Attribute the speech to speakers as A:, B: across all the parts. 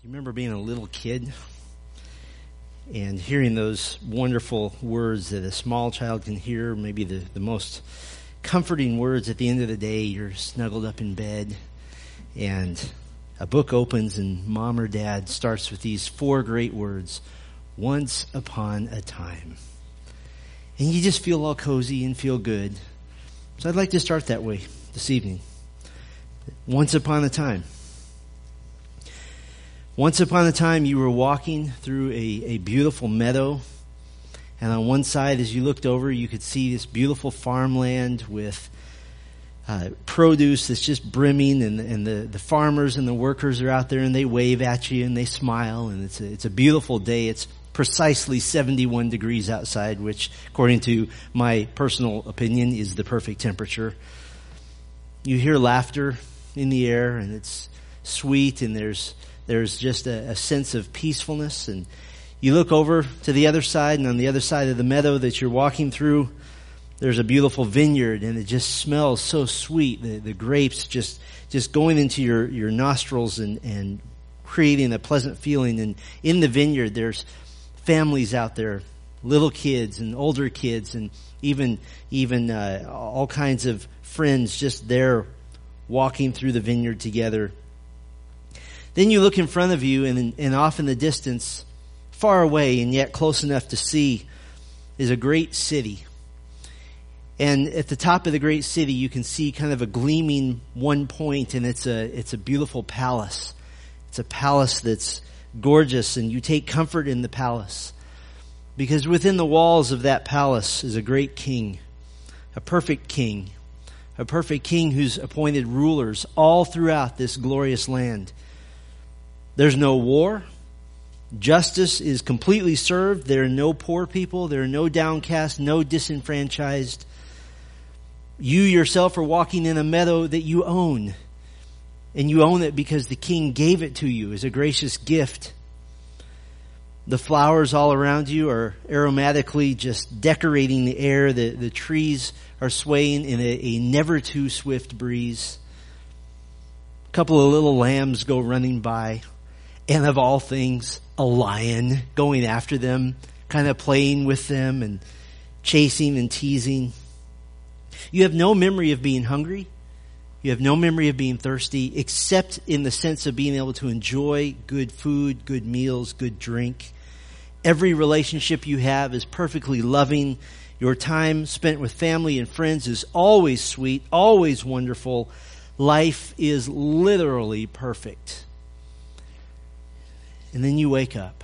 A: You remember being a little kid and hearing those wonderful words that a small child can hear, maybe the most comforting words at the end of the day. You're snuggled up in bed and a book opens and mom or dad starts with these 4 great words, once upon a time. And you just feel all cozy and feel good. So I'd like to start that way this evening. Once upon a time. Once upon a time, you were walking through a beautiful meadow, and on one side, as you looked over, you could see this beautiful farmland with produce that's just brimming, and the farmers and the workers are out there, and they wave at you, and they smile, and it's a beautiful day. It's precisely 71 degrees outside, which, according to my personal opinion, is the perfect temperature. You hear laughter in the air, and it's sweet, and there's just a sense of peacefulness. And you look over to the other side, and on the other side of the meadow that you're walking through, there's a beautiful vineyard, and it just smells so sweet. The grapes just going into your nostrils and creating a pleasant feeling. And in the vineyard, there's families out there, little kids and older kids, and even all kinds of friends just there walking through the vineyard together. Then you look in front of you, and off in the distance, far away and yet close enough to see, is a great city. And at the top of the great city, you can see kind of a gleaming one point, and it's a beautiful palace. It's a palace that's gorgeous, and you take comfort in the palace. Because within the walls of that palace is a great king, a perfect king who's appointed rulers all throughout this glorious land. There's no war. Justice is completely served. There are no poor people. There are no downcast, no disenfranchised. You yourself are walking in a meadow that you own. And you own it because the king gave it to you as a gracious gift. The flowers all around you are aromatically just decorating the air. The trees are swaying in a never too swift breeze. A couple of little lambs go running by. And of all things, a lion going after them, kind of playing with them and chasing and teasing. You have no memory of being hungry. You have no memory of being thirsty, except in the sense of being able to enjoy good food, good meals, good drink. Every relationship you have is perfectly loving. Your time spent with family and friends is always sweet, always wonderful. Life is literally perfect. And then you wake up.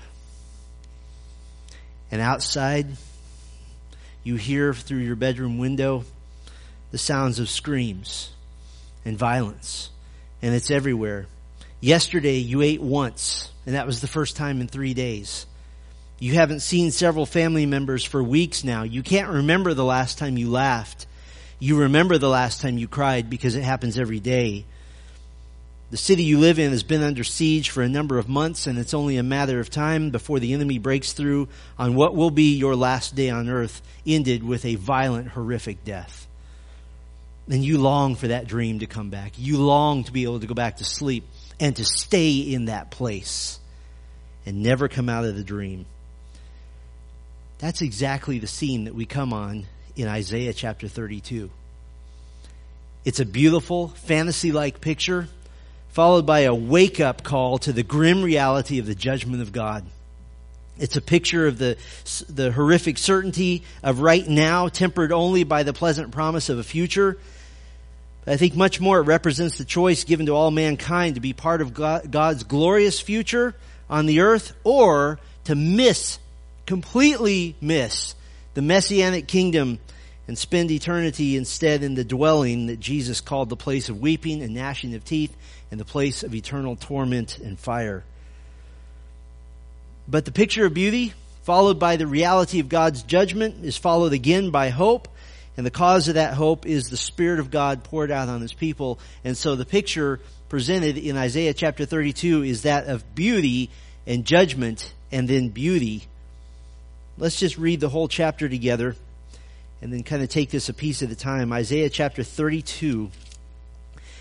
A: And outside, you hear through your bedroom window the sounds of screams and violence. And it's everywhere. Yesterday, you ate once, and that was the first time in 3 days. You haven't seen several family members for weeks now. You can't remember the last time you laughed. You remember the last time you cried because it happens every day. The city you live in has been under siege for a number of months, and it's only a matter of time before the enemy breaks through on what will be your last day on earth, ended with a violent, horrific death. And you long for that dream to come back. You long to be able to go back to sleep and to stay in that place and never come out of the dream. That's exactly the scene that we come on in Isaiah chapter 32. It's a beautiful, fantasy-like picture, followed by a wake-up call to the grim reality of the judgment of God. It's a picture of the horrific certainty of right now, tempered only by the pleasant promise of a future. But I think much more it represents the choice given to all mankind to be part of God's glorious future on the earth, or to completely miss the Messianic kingdom and spend eternity instead in the dwelling that Jesus called the place of weeping and gnashing of teeth, and the place of eternal torment and fire. But the picture of beauty, followed by the reality of God's judgment, is followed again by hope. And the cause of that hope is the Spirit of God poured out on His people. And so the picture presented in Isaiah chapter 32 is that of beauty and judgment and then beauty. Let's just read the whole chapter together and then kind of take this a piece at a time. Isaiah chapter 32.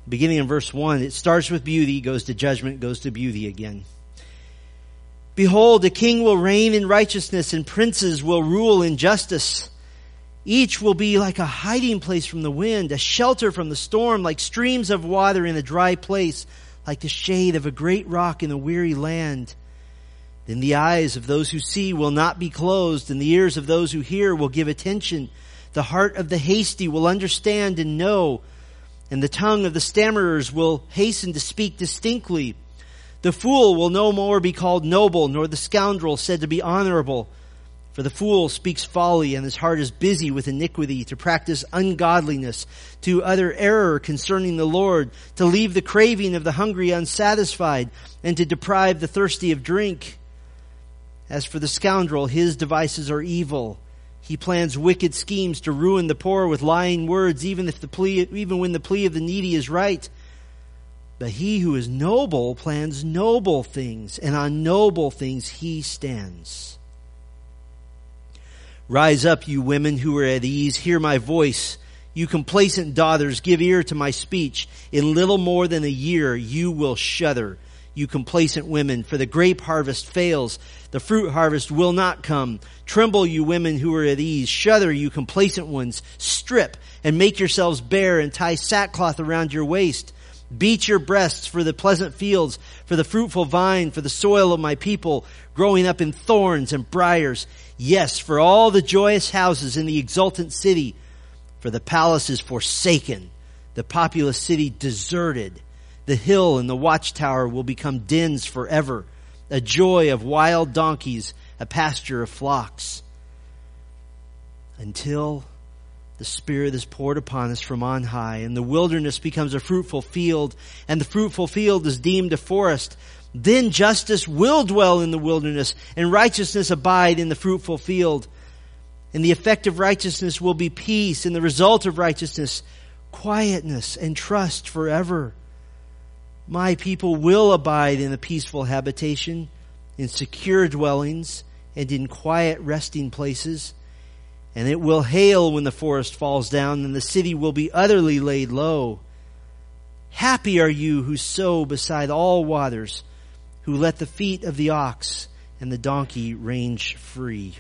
A: Beginning in verse 1, it starts with beauty, goes to judgment, goes to beauty again. Behold, a king will reign in righteousness, and princes will rule in justice. Each will be like a hiding place from the wind, a shelter from the storm, like streams of water in a dry place, like the shade of a great rock in a weary land. Then the eyes of those who see will not be closed, and the ears of those who hear will give attention. The heart of the hasty will understand and know, and the tongue of the stammerers will hasten to speak distinctly. The fool will no more be called noble, nor the scoundrel said to be honorable. For the fool speaks folly, and his heart is busy with iniquity, to practice ungodliness, to utter error concerning the Lord, to leave the craving of the hungry unsatisfied, and to deprive the thirsty of drink. As for the scoundrel, his devices are evil. He plans wicked schemes to ruin the poor with lying words, even when the plea of the needy is right. But he who is noble plans noble things, and on noble things he stands. Rise up, you women who are at ease, hear my voice. You complacent daughters, give ear to my speech. In little more than a year you will shudder, you complacent women, for the grape harvest fails. The fruit harvest will not come. Tremble, you women who are at ease. Shudder, you complacent ones. Strip and make yourselves bare, and tie sackcloth around your waist. Beat your breasts for the pleasant fields, for the fruitful vine, for the soil of my people, growing up in thorns and briars. Yes, for all the joyous houses in the exultant city, for the palace is forsaken, the populous city deserted. The hill and the watchtower will become dens forever, a joy of wild donkeys, a pasture of flocks. Until the Spirit is poured upon us from on high, and the wilderness becomes a fruitful field, and the fruitful field is deemed a forest. Then justice will dwell in the wilderness, and righteousness abide in the fruitful field. And the effect of righteousness will be peace, and the result of righteousness, quietness and trust forever. My people will abide in a peaceful habitation, in secure dwellings, and in quiet resting places. And it will hail when the forest falls down, and the city will be utterly laid low. Happy are you who sow beside all waters, who let the feet of the ox and the donkey range free.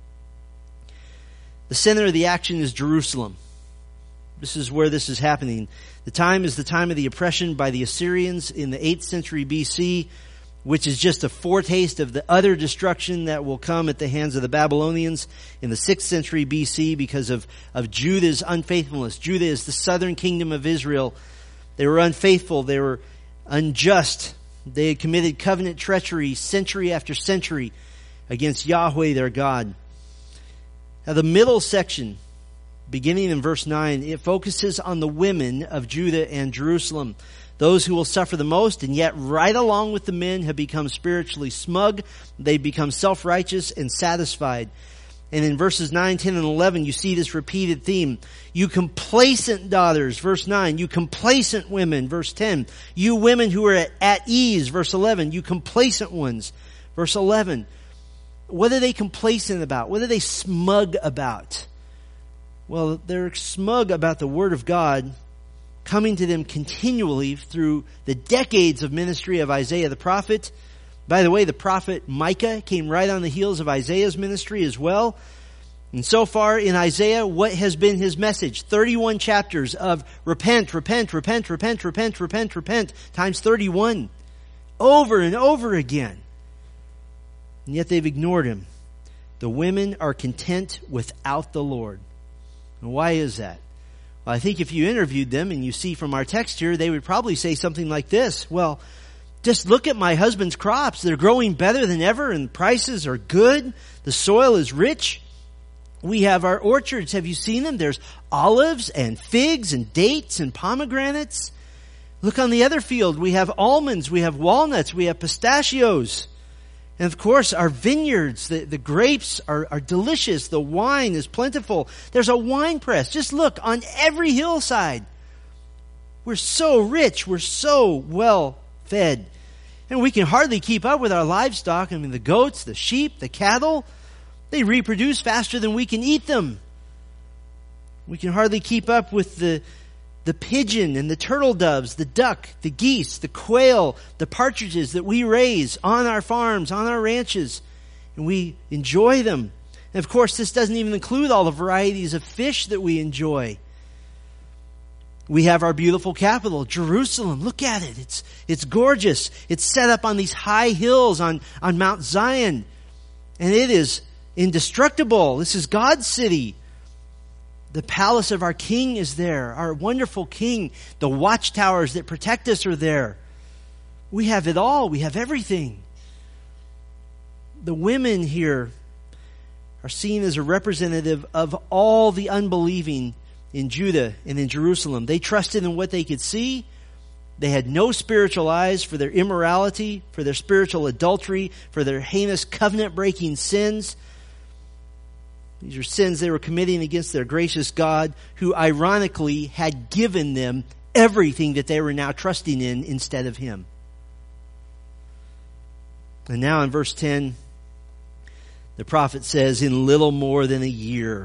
A: The center of the action is Jerusalem. This is where this is happening. The time is the time of the oppression by the Assyrians in the 8th century BC, which is just a foretaste of the utter destruction that will come at the hands of the Babylonians in the 6th century BC because of Judah's unfaithfulness. Judah is the southern kingdom of Israel. They were unfaithful. They were unjust. They had committed covenant treachery century after century against Yahweh their God. Now the middle section, beginning in verse 9, it focuses on the women of Judah and Jerusalem. Those who will suffer the most, and yet right along with the men have become spiritually smug. They become self-righteous and satisfied. And in verses 9, 10, and 11, you see this repeated theme. You complacent daughters, verse 9. You complacent women, verse 10. You women who are at ease, verse 11. You complacent ones, verse 11. What are they complacent about? What are they smug about? Well, they're smug about the Word of God coming to them continually through the decades of ministry of Isaiah the prophet. By the way, the prophet Micah came right on the heels of Isaiah's ministry as well. And so far in Isaiah, what has been his message? 31 chapters of repent, repent, repent, repent, repent, repent, repent, times 31. Over and over again. And yet they've ignored him. The women are content without the Lord. And why is that? Well, I think if you interviewed them, and you see from our text here, they would probably say something like this. Well, just look at my husband's crops. They're growing better than ever, and prices are good. The soil is rich. We have our orchards. Have you seen them? There's olives and figs and dates and pomegranates. Look on the other field. We have almonds. We have walnuts. We have pistachios. And of course, our vineyards, the grapes are delicious. The wine is plentiful. There's a wine press. Just look on every hillside. We're so rich. We're so well fed. And we can hardly keep up with our livestock. I mean, the goats, the sheep, the cattle, they reproduce faster than we can eat them. We can hardly keep up with the the pigeon and the turtle doves, the duck, the geese, the quail, the partridges that we raise on our farms, on our ranches, and we enjoy them. And of course, this doesn't even include all the varieties of fish that we enjoy. We have our beautiful capital, Jerusalem. Look at it. It's gorgeous. It's set up on these high hills on Mount Zion. And it is indestructible. This is God's city. The palace of our king is there, our wonderful king. The watchtowers that protect us are there. We have it all. We have everything. The women here are seen as a representative of all the unbelieving in Judah and in Jerusalem. They trusted in what they could see. They had no spiritual eyes for their immorality, for their spiritual adultery, for their heinous covenant-breaking sins. These are sins they were committing against their gracious God, who ironically had given them everything that they were now trusting in instead of Him. And now in verse 10, the prophet says, in little more than a year,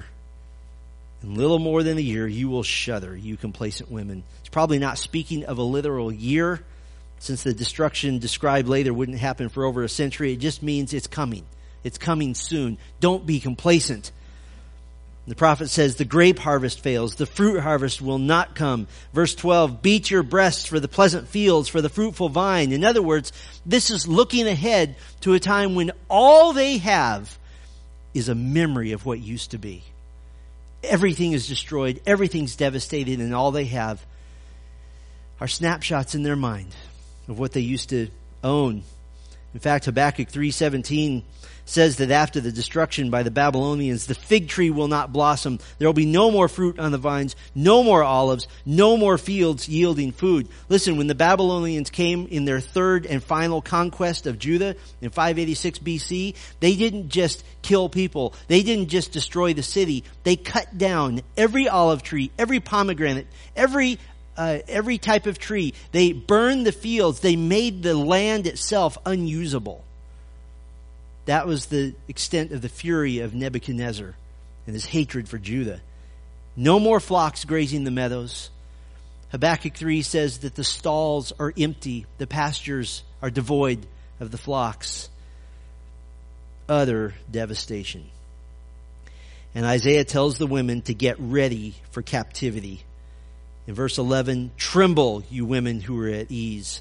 A: you will shudder, you complacent women. It's probably not speaking of a literal year, since the destruction described later wouldn't happen for over a century. It just means it's coming. It's coming soon. Don't be complacent. The prophet says the grape harvest fails. The fruit harvest will not come. Verse 12, beat your breasts for the pleasant fields, for the fruitful vine. In other words, this is looking ahead to a time when all they have is a memory of what used to be. Everything is destroyed. Everything's devastated, and all they have are snapshots in their mind of what they used to own. In fact, Habakkuk 3:17 says that after the destruction by the Babylonians, the fig tree will not blossom. There will be no more fruit on the vines, no more olives, no more fields yielding food. Listen, when the Babylonians came in their third and final conquest of Judah in 586 BC, they didn't just kill people. They didn't just destroy the city. They cut down every olive tree, every pomegranate, every type of tree. They burned the fields. They made the land itself unusable. That was the extent of the fury of Nebuchadnezzar and his hatred for Judah. No more flocks grazing the meadows. Habakkuk 3 says that the stalls are empty. The pastures are devoid of the flocks. Utter devastation. And Isaiah tells the women to get ready for captivity. In verse 11, tremble, you women who are at ease.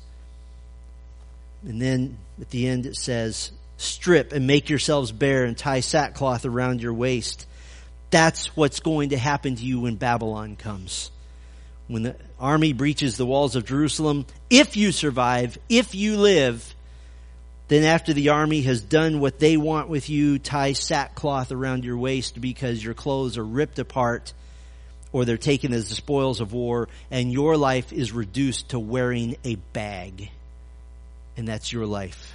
A: And then at the end it says, strip and make yourselves bare and tie sackcloth around your waist. That's what's going to happen to you when Babylon comes. When the army breaches the walls of Jerusalem, if you survive, if you live, then after the army has done what they want with you, tie sackcloth around your waist because your clothes are ripped apart or they're taken as the spoils of war, and your life is reduced to wearing a bag. And that's your life.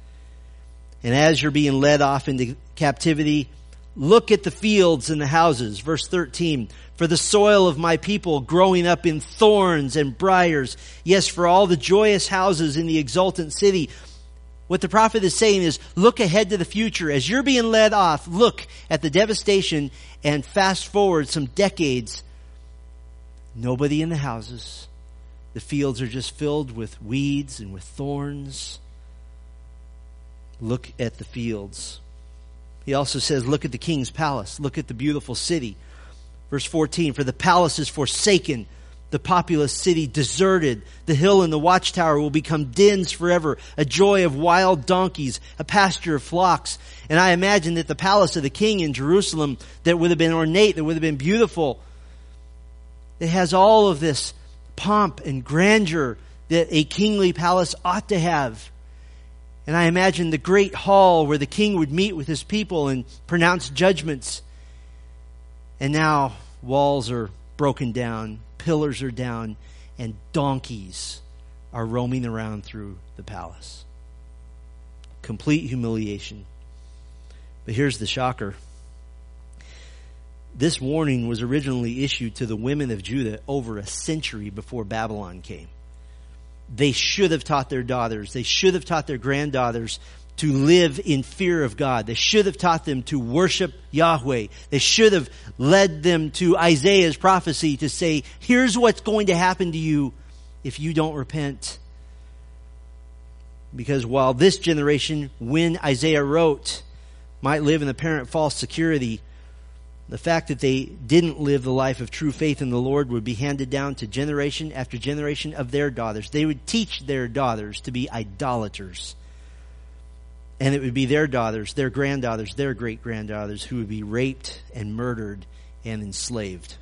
A: And as you're being led off into captivity, look at the fields and the houses. Verse 13, for the soil of my people growing up in thorns and briars. Yes, for all the joyous houses in the exultant city. What the prophet is saying is, look ahead to the future. As you're being led off, look at the devastation and fast forward some decades. Nobody in the houses. The fields are just filled with weeds and with thorns. Look at the fields. He also says, look at the king's palace. Look at the beautiful city. Verse 14, for the palace is forsaken, the populous city deserted. The hill and the watchtower will become dens forever, a joy of wild donkeys, a pasture of flocks. And I imagine that the palace of the king in Jerusalem, that would have been ornate, that would have been beautiful, it has all of this pomp and grandeur that a kingly palace ought to have. And I imagine the great hall where the king would meet with his people and pronounce judgments. And now walls are broken down, pillars are down, and donkeys are roaming around through the palace. Complete humiliation. But here's the shocker. This warning was originally issued to the women of Judah over a century before Babylon came. They should have taught their daughters, they should have taught their granddaughters to live in fear of God. They should have taught them to worship Yahweh. They should have led them to Isaiah's prophecy to say, here's what's going to happen to you if you don't repent. Because while this generation, when Isaiah wrote, might live in apparent false security, the fact that they didn't live the life of true faith in the Lord would be handed down to generation after generation of their daughters. They would teach their daughters to be idolaters. And it would be their daughters, their granddaughters, their great-granddaughters who would be raped and murdered and enslaved.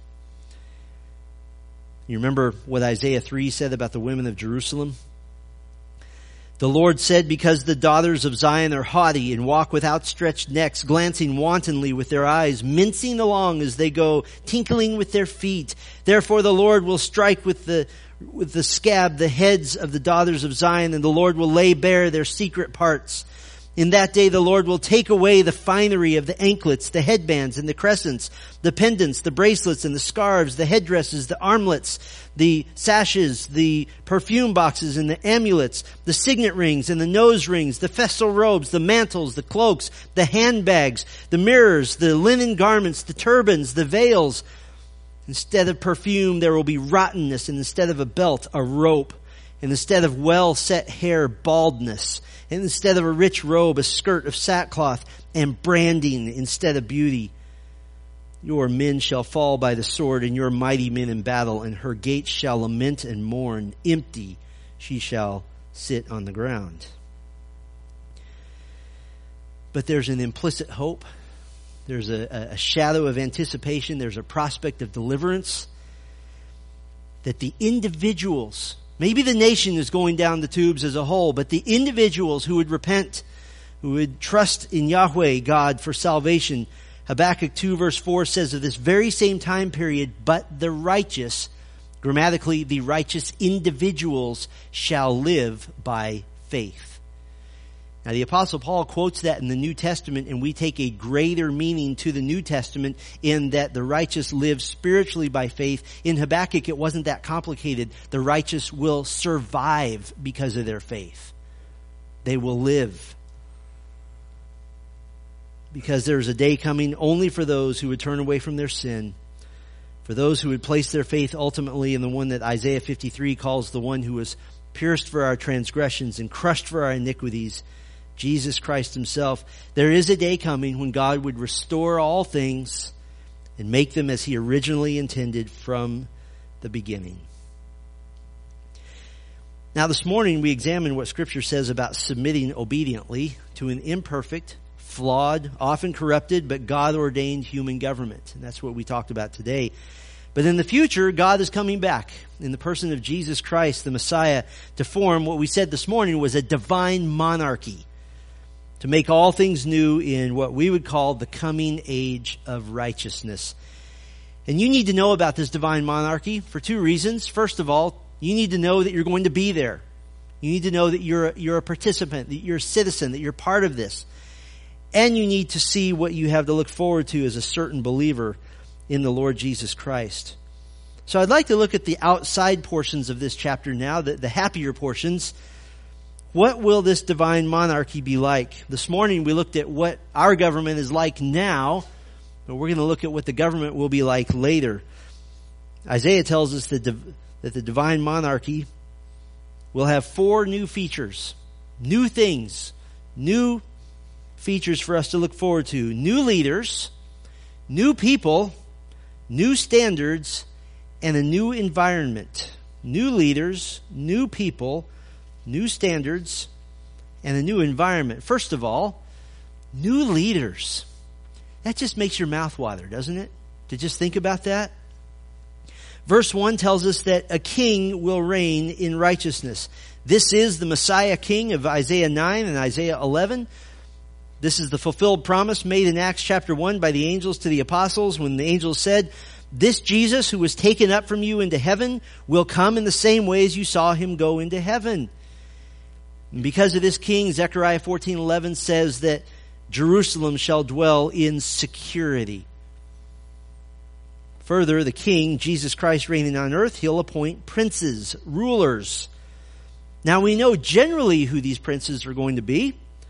A: You remember what Isaiah 3 said about the women of Jerusalem? The Lord said, because the daughters of Zion are haughty and walk with outstretched necks, glancing wantonly with their eyes, mincing along as they go, tinkling with their feet. Therefore the Lord will strike with the scab the heads of the daughters of Zion, and the Lord will lay bare their secret parts. In that day the Lord will take away the finery of the anklets, the headbands and the crescents, the pendants, the bracelets and the scarves, the headdresses, the armlets, the sashes, the perfume boxes and the amulets, the signet rings and the nose rings, the festal robes, the mantles, the cloaks, the handbags, the mirrors, the linen garments, the turbans, the veils. Instead of perfume there will be rottenness, and instead of a belt, a rope, and instead of well-set hair, baldness, and instead of a rich robe, a skirt of sackcloth, and branding instead of beauty. Your men shall fall by the sword, and your mighty men in battle, and her gates shall lament and mourn. Empty she shall sit on the ground. But there's an implicit hope. There's a shadow of anticipation. There's a prospect of deliverance. That the individuals, maybe the nation is going down the tubes as a whole, but the individuals who would repent, who would trust in Yahweh God for salvation. Habakkuk 2 verse 4 says of this very same time period, but the righteous, grammatically the righteous individuals shall live by faith. Now the Apostle Paul quotes that in the New Testament, and we take a greater meaning to the New Testament in that the righteous live spiritually by faith. In Habakkuk it wasn't that complicated. The righteous will survive because of their faith. They will live. Because there's a day coming only for those who would turn away from their sin, for those who would place their faith ultimately in the one that Isaiah 53 calls the one who was pierced for our transgressions and crushed for our iniquities, Jesus Christ himself. There is a day coming when God would restore all things and make them as he originally intended from the beginning. Now this morning we examined what Scripture says about submitting obediently to an imperfect, flawed, often corrupted, but God-ordained human government. And that's what we talked about today. But in the future, God is coming back in the person of Jesus Christ, the Messiah, to form what we said this morning was a divine monarchy, to make all things new in what we would call the coming age of righteousness. And you need to know about this divine monarchy for two reasons. First of all, you need to know that you're going to be there. You need to know that you're a participant, that you're a citizen, that you're part of this. And you need to see what you have to look forward to as a certain believer in the Lord Jesus Christ. So I'd like to look at the outside portions of this chapter now, the happier portions. What will this divine monarchy be like? This morning we looked at what our government is like now, but we're going to look at what the government will be like later. Isaiah tells us that the divine monarchy will have 4 new features, new things, new features for us to look forward to. New leaders, new people, new standards, and a new environment. New leaders, new people, new standards, and a new environment. First of all, new leaders. That just makes your mouth water, doesn't it? To just think about that. Verse 1 tells us that a king will reign in righteousness. This is the Messiah king of Isaiah 9 and Isaiah 11. This is the fulfilled promise made in Acts chapter 1 by the angels to the apostles when the angels said, this Jesus who was taken up from you into heaven will come in the same way as you saw him go into heaven. And because of this king, Zechariah 14:11 says that Jerusalem shall dwell in security. Further, the king, Jesus Christ reigning on earth, he'll appoint princes, rulers. Now we know generally who these princes are going to be.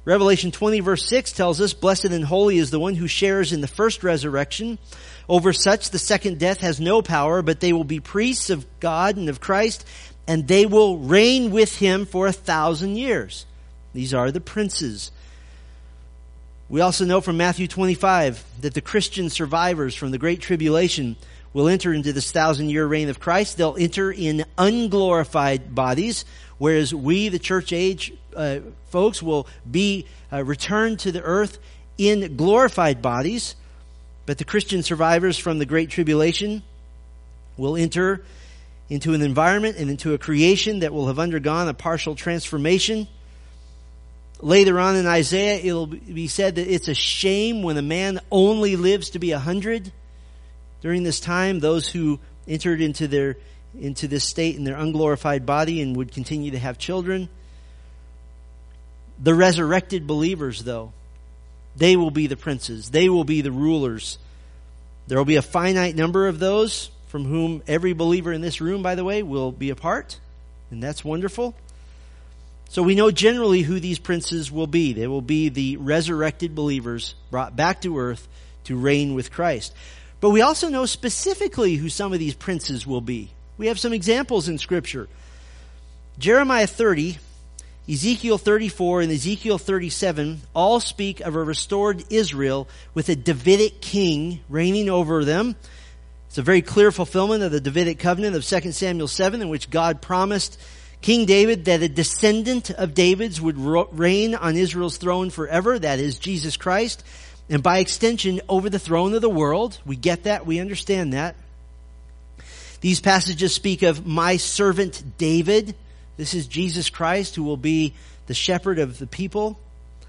A: Revelation 20 verse 6 tells us, "Blessed and holy is the one who shares in the first resurrection. Over such the second death has no power, but they will be priests of God and of Christ, and they will reign with him for 1,000 years." These are the princes. We also know from Matthew 25 that the Christian survivors from the Great Tribulation will enter into this 1,000-year reign of Christ. They'll enter in unglorified bodies, whereas we, the church age folks, will be returned to the earth in glorified bodies. But the Christian survivors from the Great Tribulation will enter into an environment and into a creation that will have undergone a partial transformation. Later on in Isaiah, it'll be said that it's a shame when a man only lives to be 100. During this time, those who entered into this state in their unglorified body and would continue to have children. The resurrected believers, though, they will be the princes. They will be the rulers. There will be a finite number of those from whom every believer in this room, by the way, will be a part. And that's wonderful. So we know generally who these princes will be. They will be the resurrected believers brought back to earth to reign with Christ. But we also know specifically who some of these princes will be. We have some examples in Scripture. Jeremiah 30, Ezekiel 34, and Ezekiel 37 all speak of a restored Israel with a Davidic king reigning over them. It's a very clear fulfillment of the Davidic covenant of 2 Samuel 7, in which God promised King David that a descendant of David's would reign on Israel's throne forever. That is Jesus Christ. And by extension, over the throne of the world. We get that. We understand that. These passages speak of my servant David. This is Jesus Christ, who will be the shepherd of the people.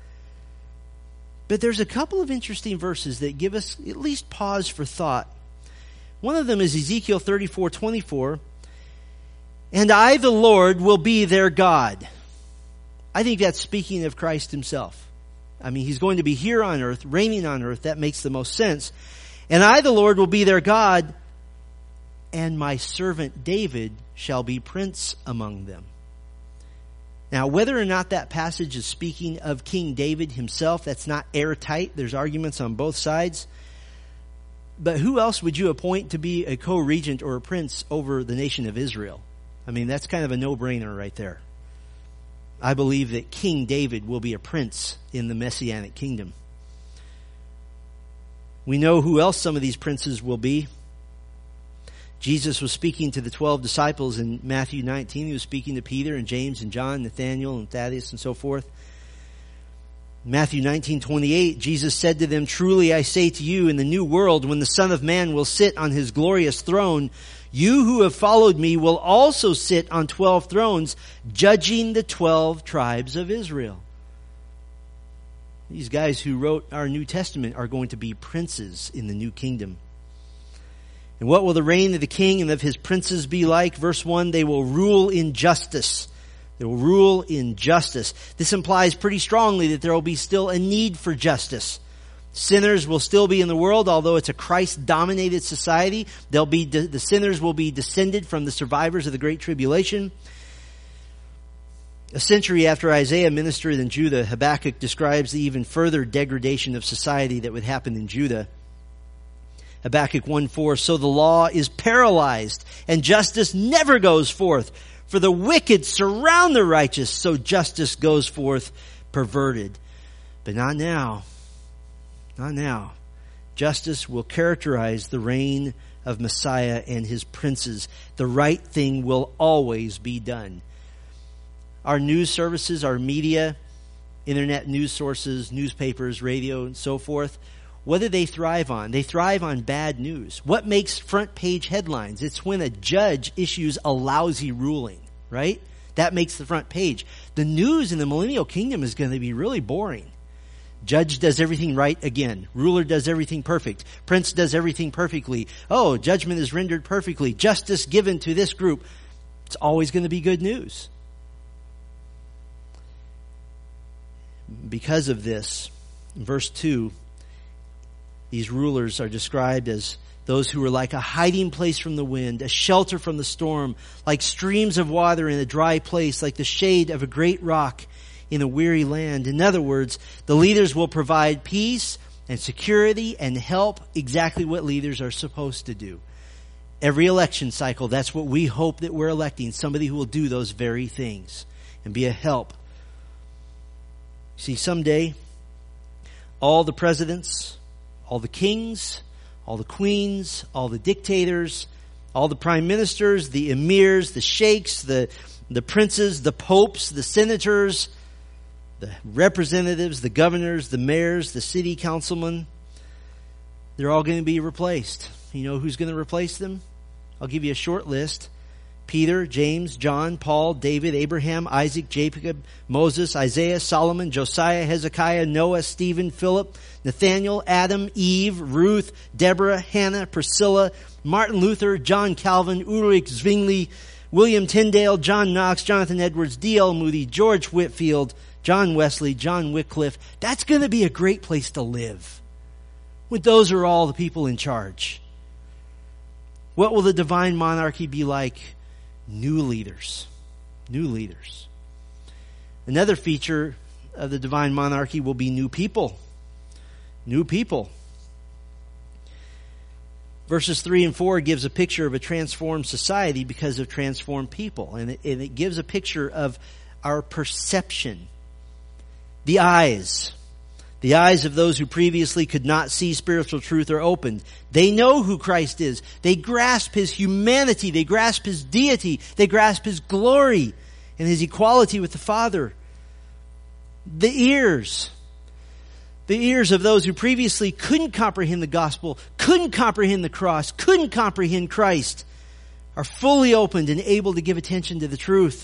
A: But there's a couple of interesting verses that give us at least pause for thought. One of them is Ezekiel 34:24. "And I, the Lord, will be their God." I think that's speaking of Christ himself. I mean, he's going to be here on earth, reigning on earth. That makes the most sense. "And I, the Lord, will be their God, and my servant David shall be prince among them." Now, whether or not that passage is speaking of King David himself, that's not airtight. There's arguments on both sides. But who else would you appoint to be a co-regent or a prince over the nation of Israel? I mean, that's kind of a no-brainer right there. I believe that King David will be a prince in the Messianic kingdom. We know who else some of these princes will be. Jesus was speaking to the 12 disciples in Matthew 19. He was speaking to Peter and James and John, Nathanael and Thaddeus and so forth. Matthew 19:28, Jesus said to them, "Truly I say to you, in the new world, when the Son of Man will sit on his glorious throne, you who have followed me will also sit on 12 thrones, judging the 12 tribes of Israel." These guys who wrote our New Testament are going to be princes in the new kingdom. And what will the reign of the king and of his princes be like? Verse 1, they will rule in justice. They will rule in justice. This implies pretty strongly that there will be still a need for justice. Sinners will still be in the world, although it's a Christ-dominated society. The sinners will be descended from the survivors of the Great Tribulation. A century after Isaiah ministered in Judah, Habakkuk describes the even further degradation of society that would happen in Judah. Habakkuk 1:4, "So the law is paralyzed, and justice never goes forth. For the wicked surround the righteous, so justice goes forth perverted." But not now. Not now. Justice will characterize the reign of Messiah and his princes. The right thing will always be done. Our news services, our media, internet news sources, newspapers, radio, and so forth, what do they thrive on? They thrive on bad news. What makes front page headlines? It's when a judge issues a lousy ruling, right? That makes the front page. The news in the millennial kingdom is going to be really boring. Judge does everything right again. Ruler does everything perfect. Prince does everything perfectly. Oh, judgment is rendered perfectly. Justice given to this group. It's always going to be good news. Because of this, in verse 2, these rulers are described as those who are like a hiding place from the wind, a shelter from the storm, like streams of water in a dry place, like the shade of a great rock in a weary land. In other words, the leaders will provide peace and security and help, exactly what leaders are supposed to do. Every election cycle, that's what we hope that we're electing, somebody who will do those very things and be a help. See, someday, all the presidents, all the kings, all the queens, all the dictators, all the prime ministers, the emirs, the sheikhs, the princes, the popes, the senators, the representatives, the governors, the mayors, the city councilmen, they're all going to be replaced. You know who's going to replace them? I'll give you a short list. Peter, James, John, Paul, David, Abraham, Isaac, Jacob, Moses, Isaiah, Solomon, Josiah, Hezekiah, Noah, Stephen, Philip, Nathaniel, Adam, Eve, Ruth, Deborah, Hannah, Priscilla, Martin Luther, John Calvin, Ulrich Zwingli, William Tyndale, John Knox, Jonathan Edwards, D.L. Moody, George Whitefield, John Wesley, John Wycliffe. That's going to be a great place to live when those are all the people in charge. What will the divine monarchy be like? New leaders. New leaders. Another feature of the divine monarchy will be new people. New people. Verses 3 and 4 gives a picture of a transformed society because of transformed people. And it gives a picture of our perception. The eyes of those who previously could not see spiritual truth are opened. They know who Christ is. They grasp His humanity. They grasp His deity. They grasp His glory and His equality with the Father. The ears of those who previously couldn't comprehend the gospel, couldn't comprehend the cross, couldn't comprehend Christ, are fully opened and able to give attention to the truth.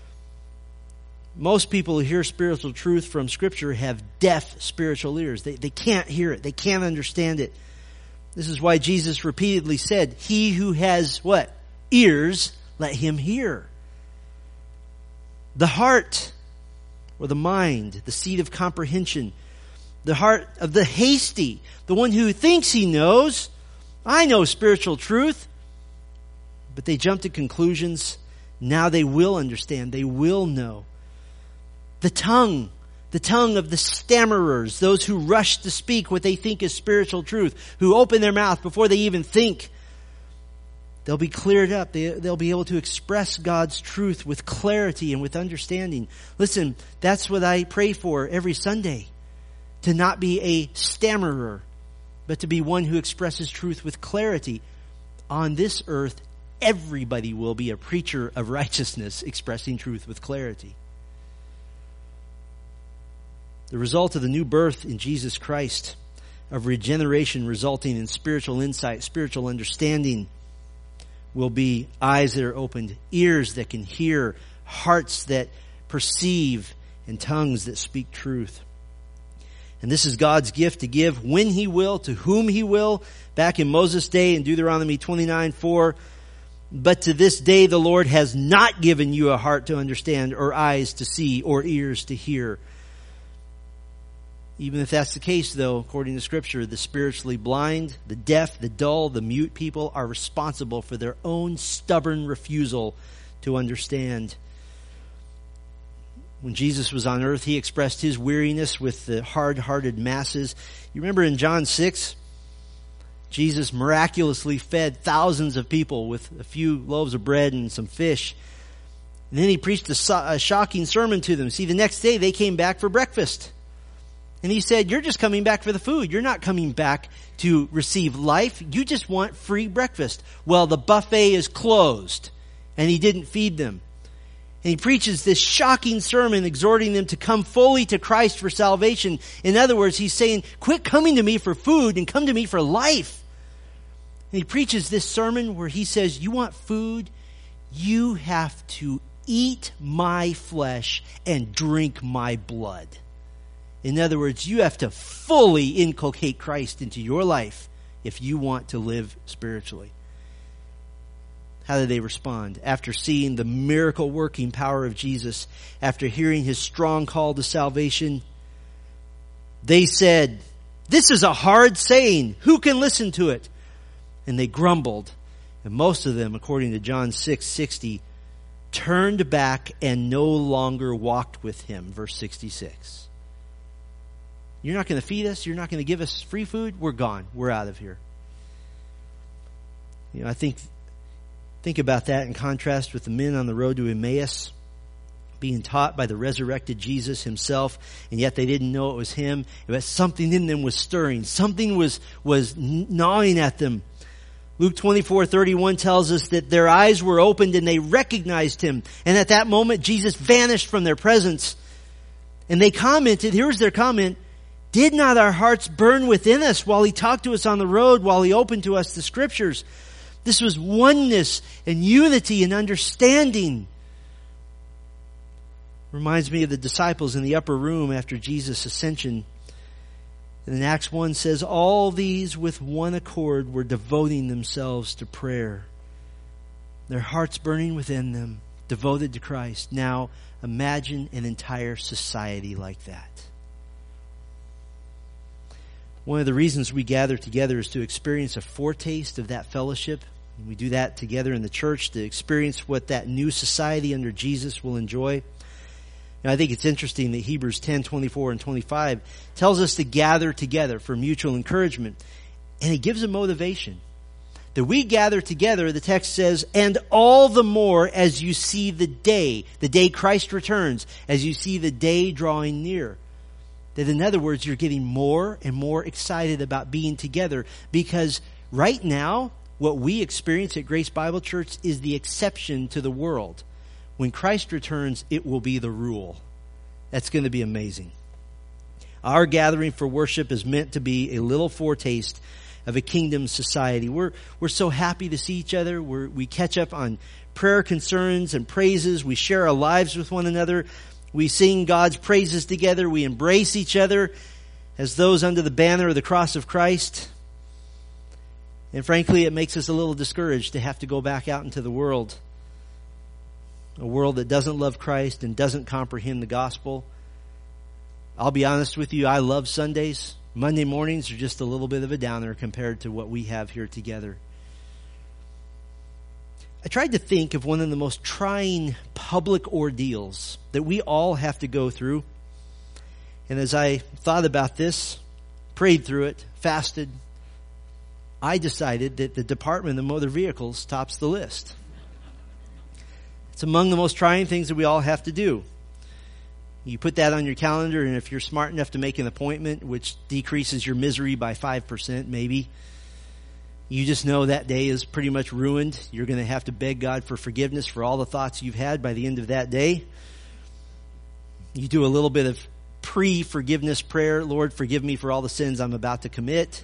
A: Most people who hear spiritual truth from Scripture have deaf spiritual ears. They can't hear it. They can't understand it. This is why Jesus repeatedly said, he who has what? Ears, let him hear. The heart, or the mind, the seat of comprehension. The heart of the hasty, the one who thinks he knows. I know spiritual truth. But they jump to conclusions. Now they will understand. They will know. The tongue of the stammerers, those who rush to speak what they think is spiritual truth, who open their mouth before they even think. They'll be cleared up. They'll be able to express God's truth with clarity and with understanding. Listen, that's what I pray for every Sunday. To not be a stammerer, but to be one who expresses truth with clarity. On this earth, everybody will be a preacher of righteousness, expressing truth with clarity. The result of the new birth in Jesus Christ, of regeneration resulting in spiritual insight, spiritual understanding, will be eyes that are opened, ears that can hear, hearts that perceive, and tongues that speak truth. And this is God's gift to give when He will, to whom He will. Back in Moses' day in Deuteronomy 29:4, but to this day the Lord has not given you a heart to understand, or eyes to see, or ears to hear. Even if that's the case, though, according to Scripture, the spiritually blind, the deaf, the dull, the mute people are responsible for their own stubborn refusal to understand. When Jesus was on earth, He expressed His weariness with the hard-hearted masses. You remember in John 6, Jesus miraculously fed thousands of people with a few loaves of bread and some fish. And then He preached a shocking sermon to them. See, the next day they came back for breakfast. And He said, you're just coming back for the food. You're not coming back to receive life. You just want free breakfast. Well, the buffet is closed. And He didn't feed them. And He preaches this shocking sermon exhorting them to come fully to Christ for salvation. In other words, He's saying, quit coming to me for food and come to me for life. And He preaches this sermon where He says, you want food? You have to eat my flesh and drink my blood. In other words, you have to fully inculcate Christ into your life if you want to live spiritually. How did they respond? After seeing the miracle working power of Jesus, after hearing His strong call to salvation, they said, this is a hard saying. Who can listen to it? And they grumbled. And most of them, according to John 6:60, turned back and no longer walked with him. Verse 66. You're not going to feed us? You're not going to give us free food? We're gone. We're out of here. I think about that in contrast with the men on the road to Emmaus, being taught by the resurrected Jesus himself, and yet they didn't know it was him. But something in them was stirring. Something was gnawing at them. Luke 24:31 tells us that their eyes were opened and they recognized him. And at that moment, Jesus vanished from their presence. And they commented, here's their comment, "Did not our hearts burn within us while he talked to us on the road, while he opened to us the scriptures?" This was oneness and unity and understanding. Reminds me of the disciples in the upper room after Jesus' ascension. And in Acts 1 says, all these with one accord were devoting themselves to prayer. Their hearts burning within them, devoted to Christ. Now imagine an entire society like that. One of the reasons we gather together is to experience a foretaste of that fellowship. We do that together in the church to experience what that new society under Jesus will enjoy. Now, I think it's interesting that Hebrews 10:24 and 25 tells us to gather together for mutual encouragement. And it gives a motivation. That we gather together, the text says, and all the more as you see the day Christ returns, as you see the day drawing near. That in other words, you're getting more and more excited about being together, because right now, what we experience at Grace Bible Church is the exception to the world. When Christ returns, it will be the rule. That's going to be amazing. Our gathering for worship is meant to be a little foretaste of a kingdom society. We're so happy to see each other. We catch up on prayer concerns and praises. We share our lives with one another. We sing God's praises together. We embrace each other as those under the banner of the cross of Christ. And frankly, it makes us a little discouraged to have to go back out into the world. A world that doesn't love Christ and doesn't comprehend the gospel. I'll be honest with you, I love Sundays. Monday mornings are just a little bit of a downer compared to what we have here together. I tried to think of one of the most trying public ordeals that we all have to go through. And as I thought about this, prayed through it, fasted, I decided that the Department of Motor Vehicles tops the list. It's among the most trying things that we all have to do. You put that on your calendar, and if you're smart enough to make an appointment, which decreases your misery by 5% maybe, you just know that day is pretty much ruined. You're going to have to beg God for forgiveness for all the thoughts you've had by the end of that day. You do a little bit of pre-forgiveness prayer. Lord, forgive me for all the sins I'm about to commit.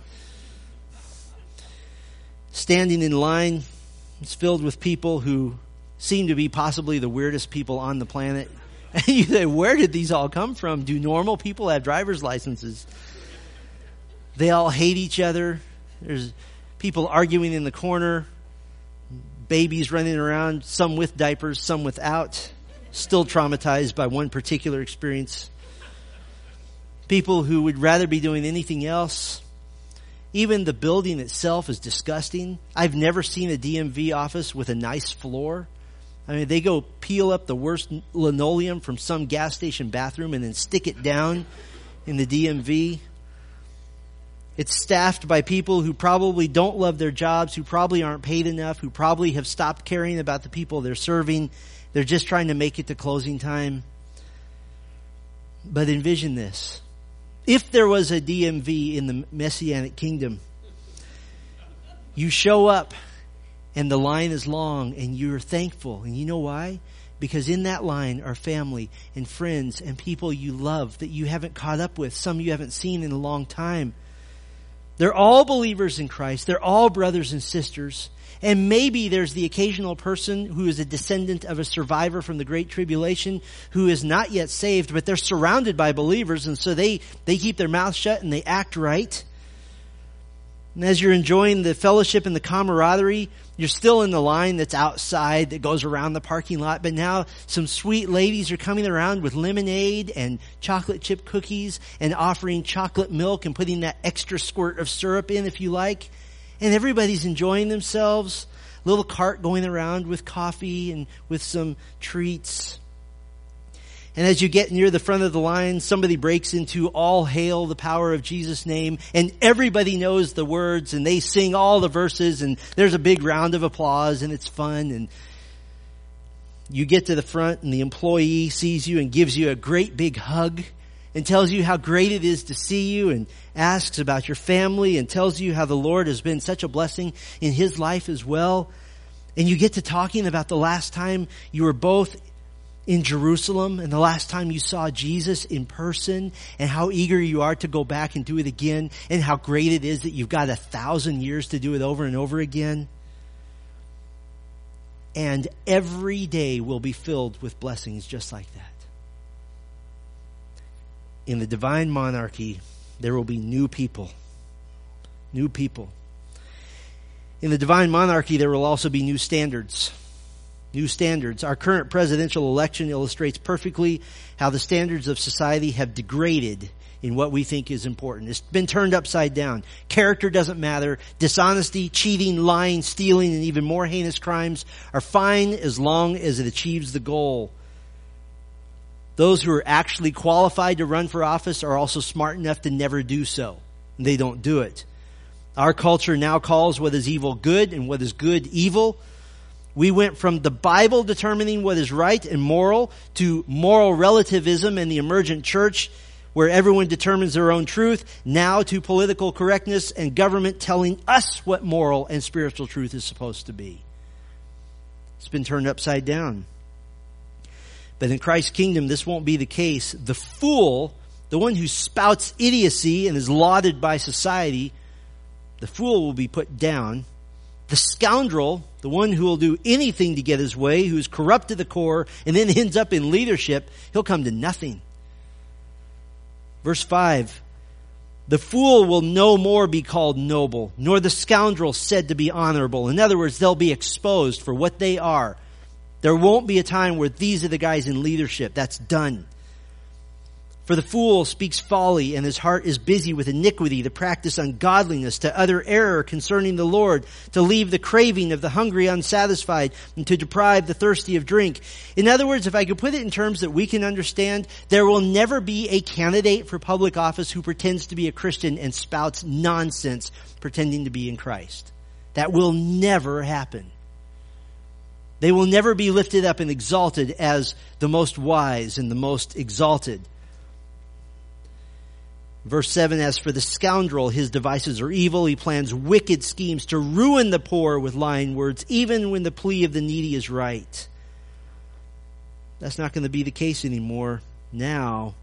A: Standing in line, it's filled with people who seem to be possibly the weirdest people on the planet. And you say, where did these all come from? Do normal people have driver's licenses? They all hate each other. There's people arguing in the corner. Babies running around, some with diapers, some without. Still traumatized by one particular experience. People who would rather be doing anything else. Even the building itself is disgusting. I've never seen a DMV office with a nice floor. I mean, they go peel up the worst linoleum from some gas station bathroom and then stick it down in the DMV. It's staffed by people who probably don't love their jobs, who probably aren't paid enough, who probably have stopped caring about the people they're serving. They're just trying to make it to closing time. But envision this. If there was a DMV in the Messianic kingdom, you show up and the line is long and you're thankful. And you know why? Because in that line are family and friends and people you love that you haven't caught up with, some you haven't seen in a long time. They're all believers in Christ. They're all brothers and sisters. And maybe there's the occasional person who is a descendant of a survivor from the Great Tribulation who is not yet saved, but they're surrounded by believers, and so they keep their mouths shut and they act right. And as you're enjoying the fellowship and the camaraderie, you're still in the line that's outside that goes around the parking lot, but now some sweet ladies are coming around with lemonade and chocolate chip cookies and offering chocolate milk and putting that extra squirt of syrup in if you like. And everybody's enjoying themselves, little cart going around with coffee and with some treats. And as you get near the front of the line, somebody breaks into "All hail the power of Jesus' name," and everybody knows the words, and they sing all the verses, and there's a big round of applause, and it's fun. And you get to the front, and the employee sees you and gives you a great big hug and tells you how great it is to see you, and asks about your family, and tells you how the Lord has been such a blessing in his life as well. And you get to talking about the last time you were both in Jerusalem and the last time you saw Jesus in person, and how eager you are to go back and do it again, and how great it is that you've got 1,000 years to do it over and over again. And every day will be filled with blessings just like that. In the divine monarchy, there will be new people. New people. In the divine monarchy, there will also be new standards. New standards. Our current presidential election illustrates perfectly how the standards of society have degraded in what we think is important. It's been turned upside down. Character doesn't matter. Dishonesty, cheating, lying, stealing, and even more heinous crimes are fine as long as it achieves the goal. Those who are actually qualified to run for office are also smart enough to never do so. And they don't do it. Our culture now calls what is evil good and what is good evil. We went from the Bible determining what is right and moral to moral relativism and the emergent church, where everyone determines their own truth, now to political correctness and government telling us what moral and spiritual truth is supposed to be. It's been turned upside down. But in Christ's kingdom, this won't be the case. The fool, the one who spouts idiocy and is lauded by society, the fool will be put down. The scoundrel, the one who will do anything to get his way, who is corrupt to the core and then ends up in leadership, he'll come to nothing. Verse 5, the fool will no more be called noble, nor the scoundrel said to be honorable. In other words, they'll be exposed for what they are. There won't be a time where these are the guys in leadership. That's done. For the fool speaks folly, and his heart is busy with iniquity, to practice ungodliness, to utter error concerning the Lord, to leave the craving of the hungry unsatisfied, and to deprive the thirsty of drink. In other words, if I could put it in terms that we can understand, there will never be a candidate for public office who pretends to be a Christian and spouts nonsense pretending to be in Christ. That will never happen. They will never be lifted up and exalted as the most wise and the most exalted. Verse 7, as for the scoundrel, his devices are evil. He plans wicked schemes to ruin the poor with lying words, even when the plea of the needy is right. That's not going to be the case anymore now.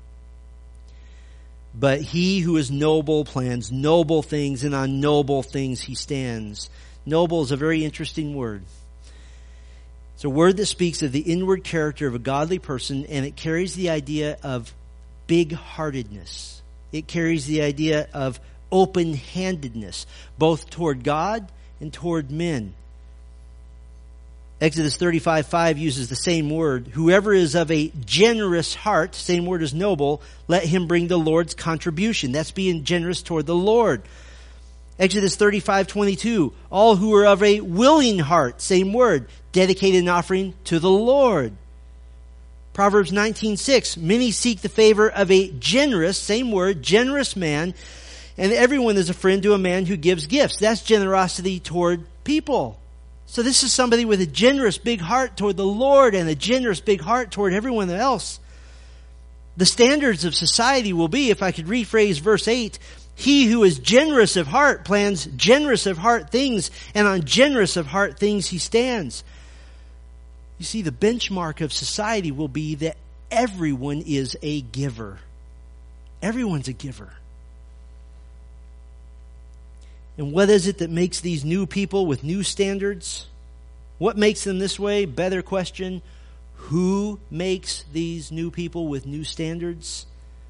A: But he who is noble plans noble things, and on noble things he stands. Noble is a very interesting word. It's a word that speaks of the inward character of a godly person, and it carries the idea of big-heartedness. It carries the idea of open-handedness, both toward God and toward men. Exodus 35:5 uses the same word. Whoever is of a generous heart, same word as noble, let him bring the Lord's contribution. That's being generous toward the Lord. Exodus 35:22, all who are of a willing heart, same word, dedicate an offering to the Lord. Proverbs 19:6, many seek the favor of a generous, same word, generous man, and everyone is a friend to a man who gives gifts. That's generosity toward people. So this is somebody with a generous big heart toward the Lord and a generous big heart toward everyone else. The standards of society will be, if I could rephrase verse 8, he who is generous of heart plans generous of heart things, and on generous of heart things he stands. You see, the benchmark of society will be that everyone is a giver. Everyone's a giver. And what is it that makes these new people with new standards? What makes them this way? Better question. Who makes these new people with new standards?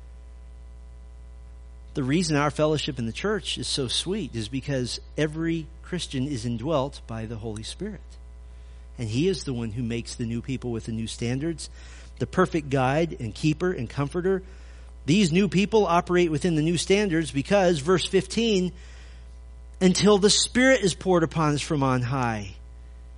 A: The reason our fellowship in the church is so sweet is because every Christian is indwelt by the Holy Spirit. And He is the one who makes the new people with the new standards, the perfect guide and keeper and comforter. These new people operate within the new standards because, verse 15, until the Spirit is poured upon us from on high.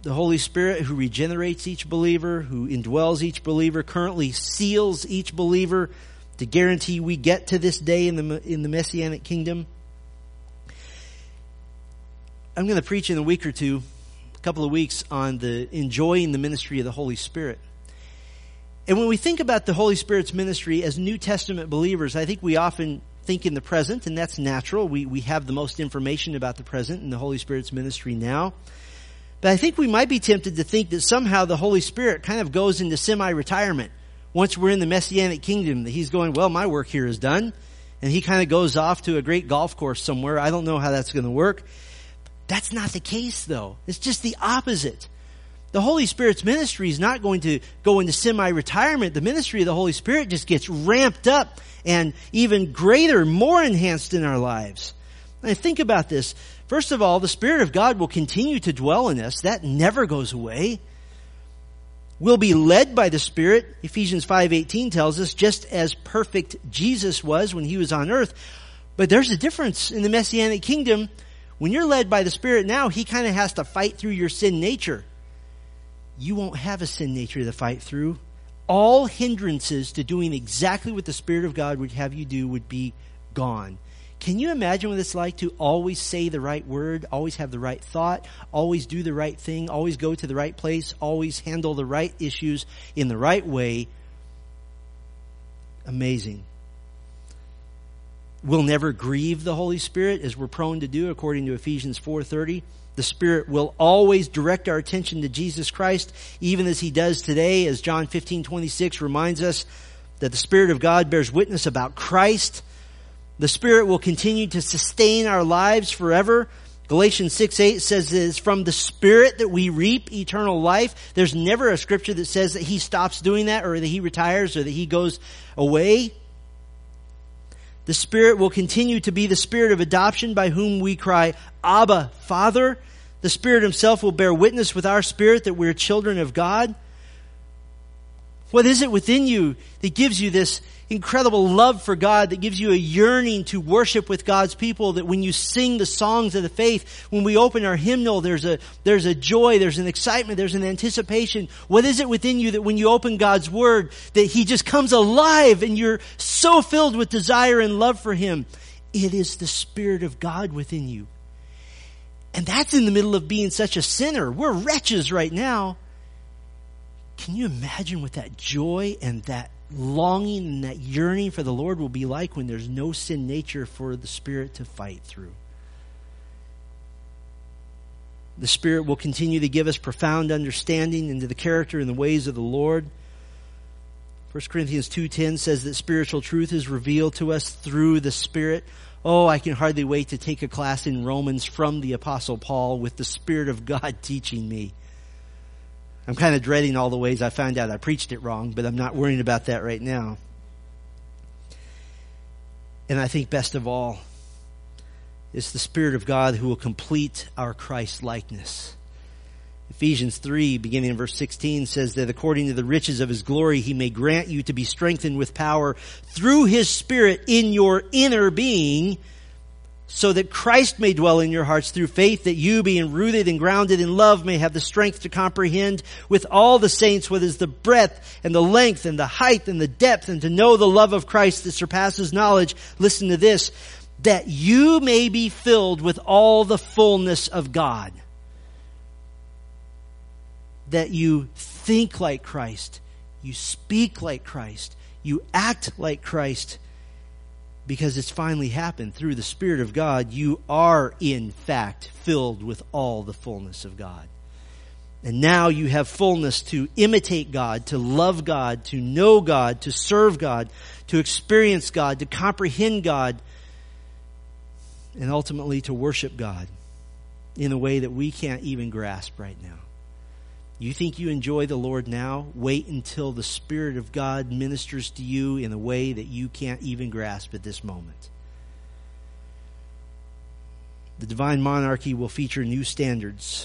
A: the Holy Spirit who regenerates each believer, who indwells each believer, currently seals each believer to guarantee we get to this day in the Messianic kingdom. I'm going to preach in a couple of weeks, on enjoying the ministry of the Holy Spirit. And when we think about the Holy Spirit's ministry as New Testament believers, I think we often think in the present, and that's natural. We have the most information about the present and the Holy Spirit's ministry now. But I think we might be tempted to think that somehow the Holy Spirit kind of goes into semi-retirement once we're in the Messianic kingdom, that he's going, well, my work here is done. And he kind of goes off to a great golf course somewhere. I don't know how that's going to work. That's not the case, though. It's just the opposite. The Holy Spirit's ministry is not going to go into semi-retirement. The ministry of the Holy Spirit just gets ramped up and even greater, more enhanced in our lives. And think about this. First of all, the Spirit of God will continue to dwell in us. That never goes away. We'll be led by the Spirit. Ephesians 5:18 tells us, just as perfect Jesus was when he was on earth. But there's a difference in the Messianic kingdom. When you're led by the Spirit now, he kind of has to fight through your sin nature. You won't have a sin nature to fight through. All hindrances to doing exactly what the Spirit of God would have you do would be gone. Can you imagine what it's like to always say the right word, always have the right thought, always do the right thing, always go to the right place, always handle the right issues in the right way? Amazing. We'll never grieve the Holy Spirit as we're prone to do, according to Ephesians 4:30. The Spirit will always direct our attention to Jesus Christ, even as he does today, as John 15:26 reminds us that the Spirit of God bears witness about Christ. The Spirit will continue to sustain our lives forever. Galatians 6:8 says that it's from the Spirit that we reap eternal life. There's never a scripture that says that he stops doing that, or that he retires, or that he goes away. The Spirit will continue to be the Spirit of adoption by whom we cry, Abba, Father. The Spirit himself will bear witness with our spirit that we're children of God. What is it within you that gives you this incredible love for God, that gives you a yearning to worship with God's people, that when you sing the songs of the faith, when we open our hymnal, there's a joy, there's an excitement, there's an anticipation? What is it within you that when you open God's Word, that he just comes alive and you're so filled with desire and love for him? It is the Spirit of God within you. And that's in the middle of being such a sinner. We're wretches right now. Can you imagine what that joy and that longing and that yearning for the Lord will be like when there's no sin nature for the Spirit to fight through? The Spirit will continue to give us profound understanding into the character and the ways of the Lord. 1 Corinthians 2:10 says that spiritual truth is revealed to us through the Spirit. Oh, I can hardly wait to take a class in Romans from the Apostle Paul with the Spirit of God teaching me. I'm kind of dreading all the ways I found out I preached it wrong, but I'm not worrying about that right now. And I think best of all, it's the Spirit of God who will complete our Christ likeness. Ephesians 3, beginning in verse 16, says that according to the riches of his glory, he may grant you to be strengthened with power through his Spirit in your inner being, so that Christ may dwell in your hearts through faith, that you, being rooted and grounded in love, may have the strength to comprehend with all the saints what is the breadth and the length and the height and the depth, and to know the love of Christ that surpasses knowledge. Listen to this, that you may be filled with all the fullness of God. That you think like Christ, you speak like Christ, you act like Christ, because it's finally happened through the Spirit of God. You are in fact filled with all the fullness of God. And now you have fullness to imitate God, to love God, to know God, to serve God, to experience God, to comprehend God, and ultimately to worship God in a way that we can't even grasp right now. You think you enjoy the Lord now? Wait until the Spirit of God ministers to you in a way that you can't even grasp at this moment. The divine monarchy will feature new standards.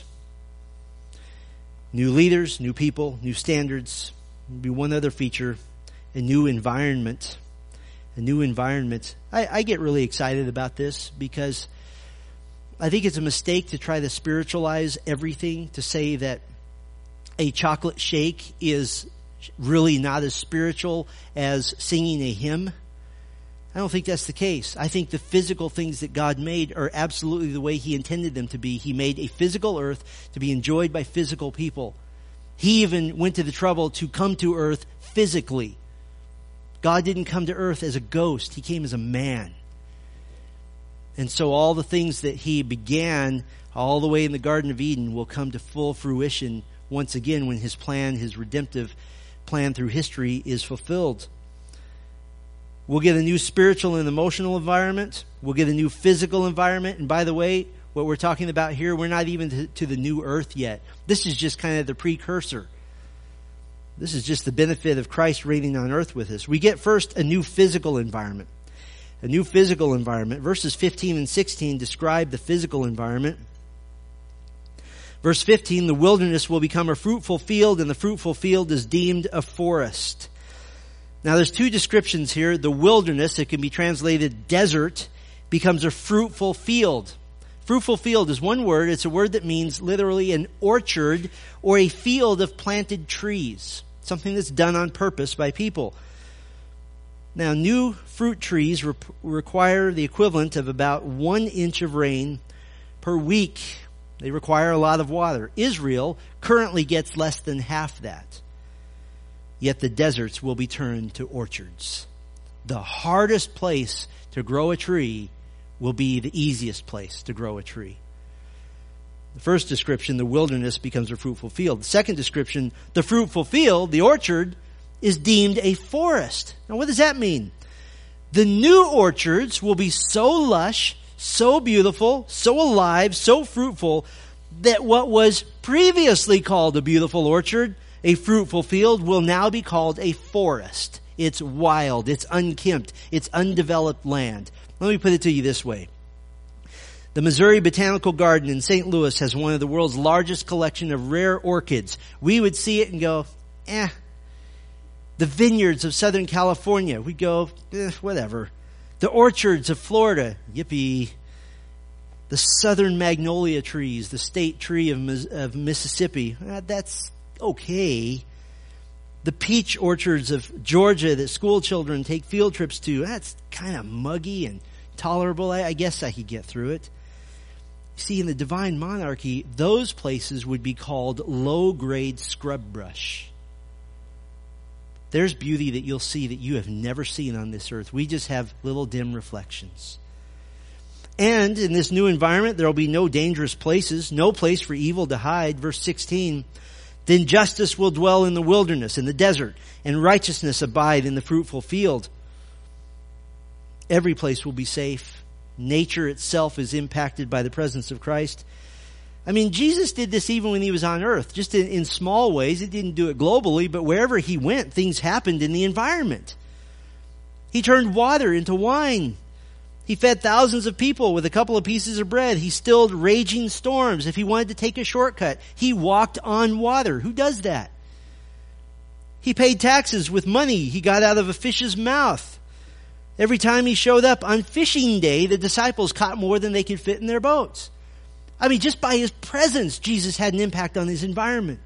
A: New leaders, new people, new standards. There'll be one other feature, a new environment. A new environment. I get really excited about this because I think it's a mistake to try to spiritualize everything, to say that a chocolate shake is really not as spiritual as singing a hymn. I don't think that's the case. I think the physical things that God made are absolutely the way He intended them to be. He made a physical earth to be enjoyed by physical people. He even went to the trouble to come to earth physically. God didn't come to earth as a ghost. He came as a man. And so all the things that He began all the way in the Garden of Eden will come to full fruition once again when His plan, His redemptive plan through history, is fulfilled. We'll get a new spiritual and emotional environment. We'll get a new physical environment. And by the way, what we're talking about here, we're not even to the new earth yet. This is just kind of the precursor. This is just the benefit of Christ reigning on earth with us. We get first a new physical environment. A new physical environment. Verses 15 and 16 describe the physical environment. Verse 15, the wilderness will become a fruitful field, and the fruitful field is deemed a forest. Now there's two descriptions here. The wilderness, it can be translated desert, becomes a fruitful field. Fruitful field is one word. It's a word that means literally an orchard or a field of planted trees. Something that's done on purpose by people. Now new fruit trees require the equivalent of about 1 inch of rain per week. They require a lot of water. Israel currently gets less than half that. Yet the deserts will be turned to orchards. The hardest place to grow a tree will be the easiest place to grow a tree. The first description, the wilderness, becomes a fruitful field. The second description, the fruitful field, the orchard, is deemed a forest. Now what does that mean? The new orchards will be so lush, so beautiful, so alive, so fruitful, that what was previously called a beautiful orchard, a fruitful field, will now be called a forest. It's wild, it's unkempt, it's undeveloped land. Let me put it to you this way. The Missouri Botanical Garden in St. Louis has one of the world's largest collection of rare orchids. We would see it and go, The vineyards of Southern California, we'd go, whatever. The orchards of Florida, yippee. The southern magnolia trees, the state tree of Mississippi, that's okay. The peach orchards of Georgia that school children take field trips to, that's kind of muggy and tolerable. I guess I could get through it. See, in the divine monarchy, those places would be called low-grade scrub brush. There's beauty that you'll see that you have never seen on this earth. We just have little dim reflections. And in this new environment, there will be no dangerous places, no place for evil to hide. Verse 16, then justice will dwell in the wilderness, in the desert, and righteousness abide in the fruitful field. Every place will be safe. Nature itself is impacted by the presence of Christ. I mean, Jesus did this even when He was on earth, just in small ways. He didn't do it globally, but wherever He went, things happened in the environment. He turned water into wine. He fed thousands of people with a couple of pieces of bread. He stilled raging storms. If He wanted to take a shortcut, He walked on water. Who does that? He paid taxes with money He got out of a fish's mouth. Every time He showed up on fishing day, the disciples caught more than they could fit in their boats. I mean, just by His presence, Jesus had an impact on His environment.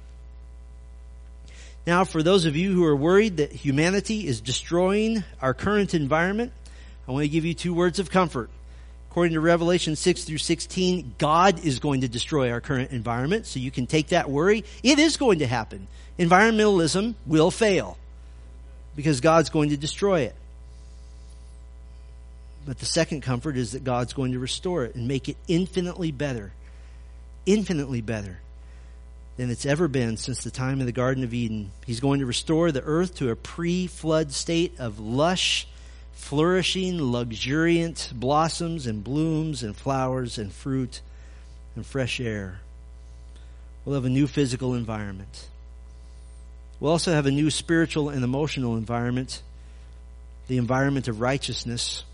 A: Now, for those of you who are worried that humanity is destroying our current environment, I want to give you 2 words of comfort. According to Revelation 6 through 16, God is going to destroy our current environment, so you can take that worry. It is going to happen. Environmentalism will fail because God's going to destroy it. But the second comfort is that God's going to restore it and make it infinitely better than it's ever been since the time of the Garden of Eden. He's going to restore the earth to a pre-flood state of lush, flourishing, luxuriant blossoms and blooms and flowers and fruit and fresh air. We'll have a new physical environment. We'll also have a new spiritual and emotional environment, the environment of righteousness.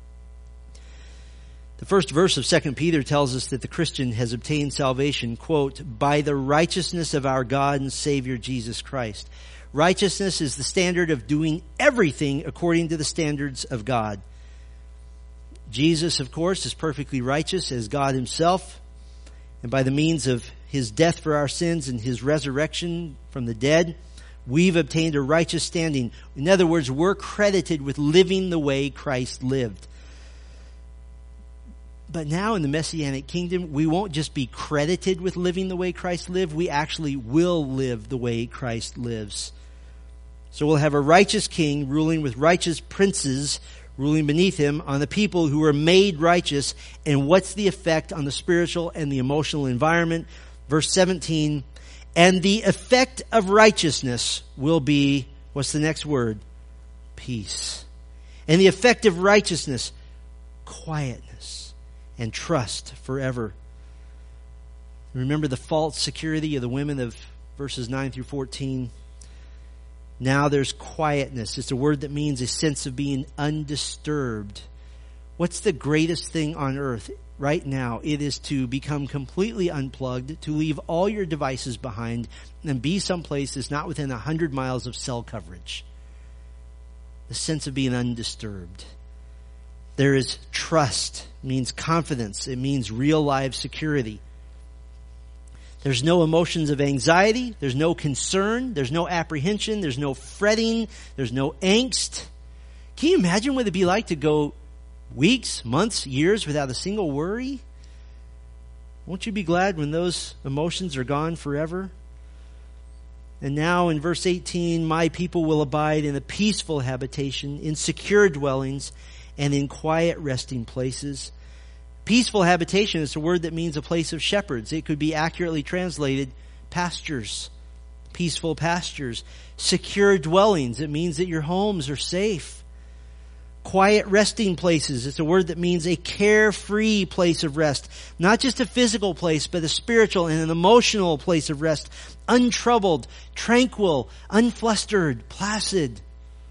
A: The first verse of 2 Peter tells us that the Christian has obtained salvation, quote, by the righteousness of our God and Savior Jesus Christ. Righteousness is the standard of doing everything according to the standards of God. Jesus, of course, is perfectly righteous as God himself. And by the means of his death for our sins and his resurrection from the dead, we've obtained a righteous standing. In other words, we're credited with living the way Christ lived. But now in the Messianic kingdom, we won't just be credited with living the way Christ lived. We actually will live the way Christ lives. So we'll have a righteous king ruling with righteous princes ruling beneath him on the people who are made righteous. And what's the effect on the spiritual and the emotional environment? Verse 17, and the effect of righteousness will be, what's the next word? Peace. And the effect of righteousness, quietness and trust forever. Remember the false security of the women of verses 9 through 14. Now there's quietness. It's a word that means a sense of being undisturbed. What's the greatest thing on earth right now? It is to become completely unplugged, to leave all your devices behind, and be someplace that's not within 100 miles of cell coverage. The sense of being undisturbed. There is trust. It means confidence. It means real life security. There's no emotions of anxiety. There's no concern. There's no apprehension. There's no fretting. There's no angst. Can you imagine what it'd be like to go weeks, months, years without a single worry? Won't you be glad when those emotions are gone forever? And now in verse 18, my people will abide in a peaceful habitation, in secure dwellings, and in quiet resting places. Peaceful habitation is a word that means a place of shepherds. It could be accurately translated pastures, peaceful pastures. Secure dwellings, it means that your homes are safe. Quiet resting places, it's a word that means a carefree place of rest. Not just a physical place, but a spiritual and an emotional place of rest. Untroubled, tranquil, unflustered, placid.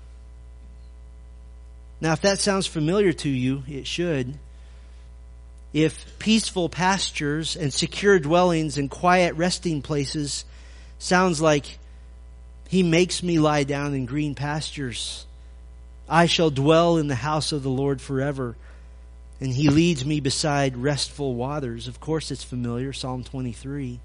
A: Now, if that sounds familiar to you, it should. If peaceful pastures and secure dwellings and quiet resting places sounds like he makes me lie down in green pastures, I shall dwell in the house of the Lord forever, and he leads me beside restful waters. Of course it's familiar, Psalm 23.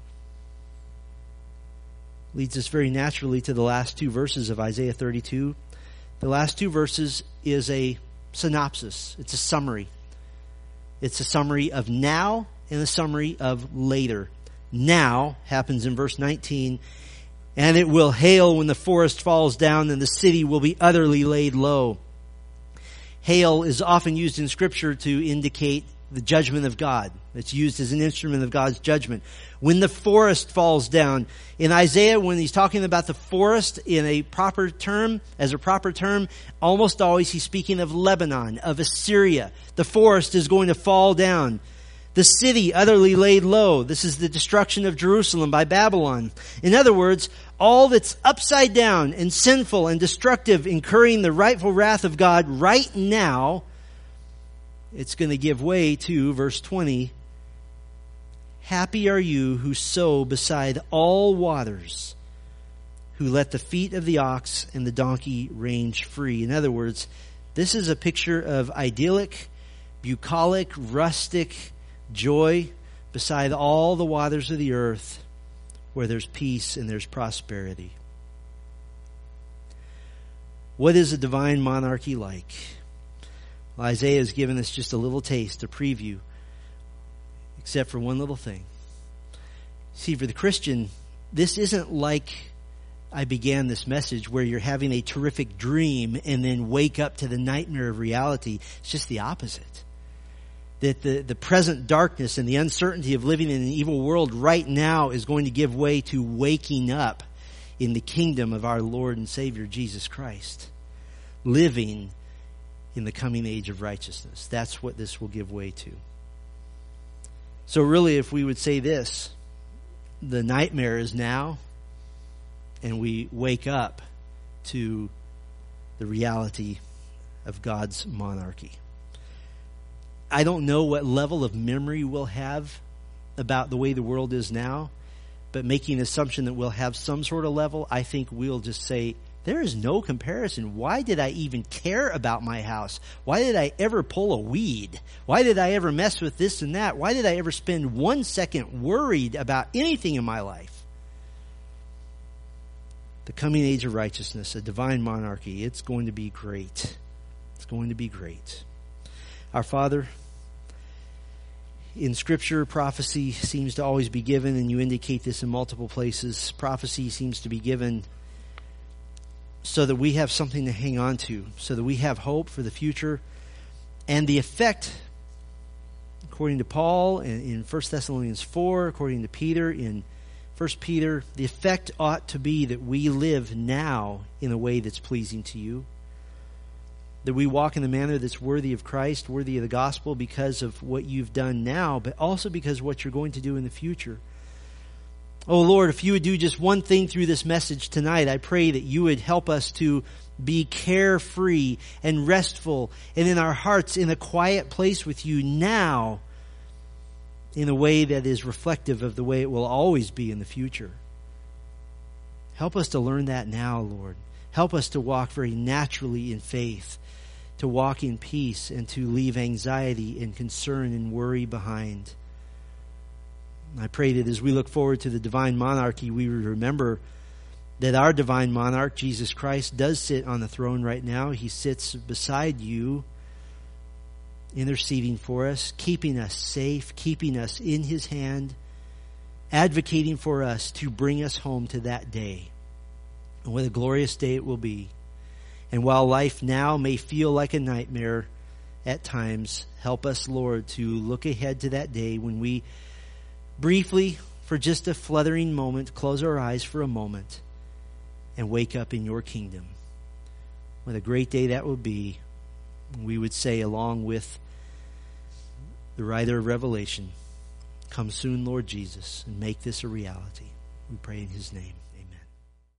A: Leads us very naturally to the last two verses of Isaiah 32. The last two verses is a synopsis. It's a summary. It's a summary of now and a summary of later. Now happens in verse 19. And it will hail when the forest falls down, and the city will be utterly laid low. Hail is often used in Scripture to indicate the judgment of God. It's used as an instrument of God's judgment. When the forest falls down. In Isaiah, when he's talking about the forest in a proper term, as a proper term, almost always he's speaking of Lebanon, of Assyria. The forest is going to fall down. The city utterly laid low. This is the destruction of Jerusalem by Babylon. In other words, all that's upside down and sinful and destructive, incurring the rightful wrath of God right now, it's going to give way to, verse 20, happy are you who sow beside all waters, who let the feet of the ox and the donkey range free. In other words, this is a picture of idyllic, bucolic, rustic joy beside all the waters of the earth, where there's peace and there's prosperity. What is a divine monarchy like? Well, Isaiah has given us just a little taste, a preview, except for one little thing. See, for the Christian, this isn't like I began this message where you're having a terrific dream and then wake up to the nightmare of reality. It's just the opposite. That the present darkness and the uncertainty of living in an evil world right now is going to give way to waking up in the kingdom of our Lord and Savior Jesus Christ. Living in the coming age of righteousness. That's what this will give way to. So really, if we would say this, the nightmare is now, and we wake up to the reality of God's monarchy. I don't know what level of memory we'll have about the way the world is now, but making an assumption that we'll have some sort of level, I think we'll just say There is no comparison. Why did I even care about my house? Why did I ever pull a weed? Why did I ever mess with this and that? Why did I ever spend 1 second worried about anything in my life? The coming age of righteousness, a divine monarchy, it's going to be great. It's going to be great. Our Father, in Scripture, prophecy seems to always be given, and you indicate this in multiple places. Prophecy seems to be given so that we have something to hang on to, so that we have hope for the future. And the effect, according to Paul in 1 Thessalonians 4, according to Peter in 1 Peter, the effect ought to be that we live now in a way that's pleasing to you, that we walk in the manner that's worthy of Christ, worthy of the gospel because of what you've done now, but also because of what you're going to do in the future. Oh Lord, if you would do just one thing through this message tonight, I pray that you would help us to be carefree and restful and in our hearts in a quiet place with you now in a way that is reflective of the way it will always be in the future. Help us to learn that now, Lord. Help us to walk very naturally in faith, to walk in peace, and to leave anxiety and concern and worry behind. I pray that as we look forward to the divine monarchy, we would remember that our divine monarch, Jesus Christ, does sit on the throne right now. He sits beside you, interceding for us, keeping us safe, keeping us in his hand, advocating for us to bring us home to that day. And what a glorious day it will be. And while life now may feel like a nightmare at times, help us, Lord, to look ahead to that day when we briefly, for just a fluttering moment, close our eyes for a moment and wake up in your kingdom. What a great day that will be. We would say, along with the writer of Revelation, come soon, Lord Jesus, and make this a reality. We pray in his name.